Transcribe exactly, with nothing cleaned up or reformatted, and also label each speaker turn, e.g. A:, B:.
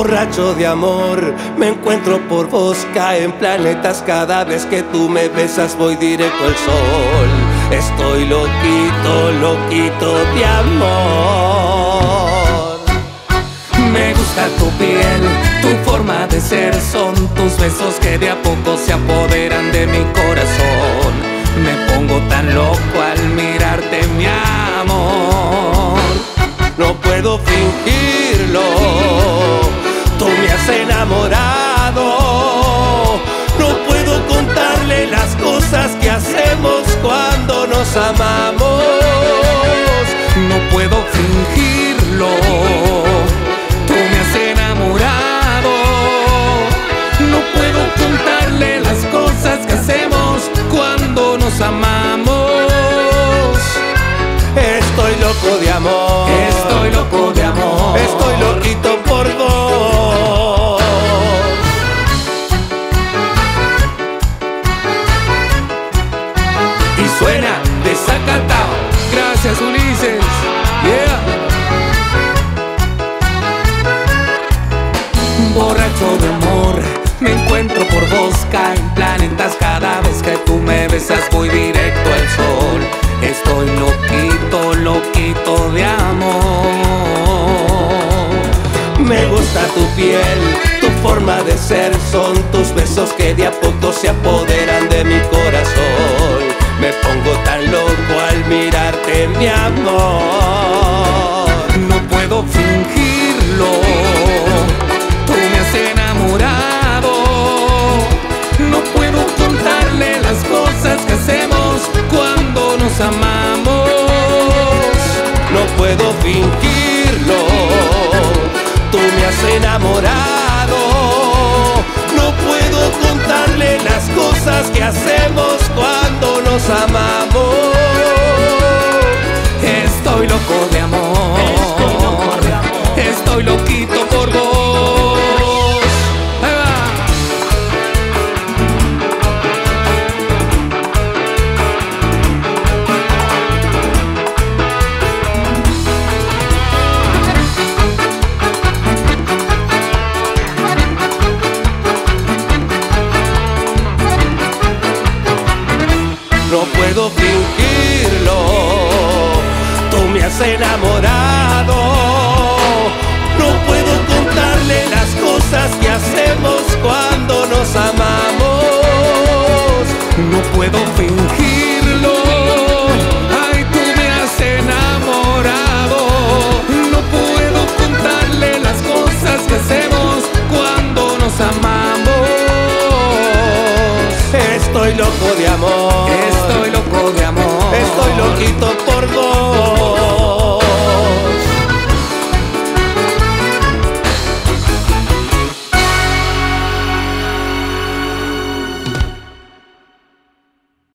A: Borracho de amor, me encuentro por vos, caen planetas cada vez que tú me besas, voy directo al sol. Estoy loquito, loquito de amor. Me gusta tu piel, tu forma de ser, son tus besos que de a poco se apoderan de mi corazón. Me pongo tan loco al mirarte, mi amor. No puedo fingirlo, tú me has enamorado. No puedo contarle las cosas que hacemos cuando nos amamos. No puedo fingirlo, tú me has enamorado. No puedo contarle las cosas que hacemos cuando nos amamos. Estoy loco de amor,
B: estoy loco de amor,
A: estoy loquito por vos.
B: Y suena desacatado. Gracias, Ulises. Yeah. Borracho de amor, me encuentro por vos, caen planetas cada vez que tú me besas, voy directo al sol. Estoy loquito, loquito de amor.
A: Me gusta tu piel, tu forma de ser, son tus besos que de a poco se apoderan de mi corazón. Me pongo tan loco al mirarte, mi amor.
B: No puedo fingirlo, tú me has enamorado. No puedo contarle las cosas que hacemos cuando nos amamos.
A: No puedo fingirlo, tú me has enamorado. No puedo contarle las cosas que hacemos cuando nos amamos.
B: Estoy loco de amor, estoy loquito por vos. Ahí va.
A: No puedo fingirlo, tú me has enamorado. No puedo contarle las cosas que hacemos cuando nos amamos.
B: No puedo fingirlo, ay, tú me has enamorado. No puedo contarle las cosas que hacemos cuando nos amamos.
A: Estoy loco de amor,
B: Estoy loco de amor,
A: estoy loquito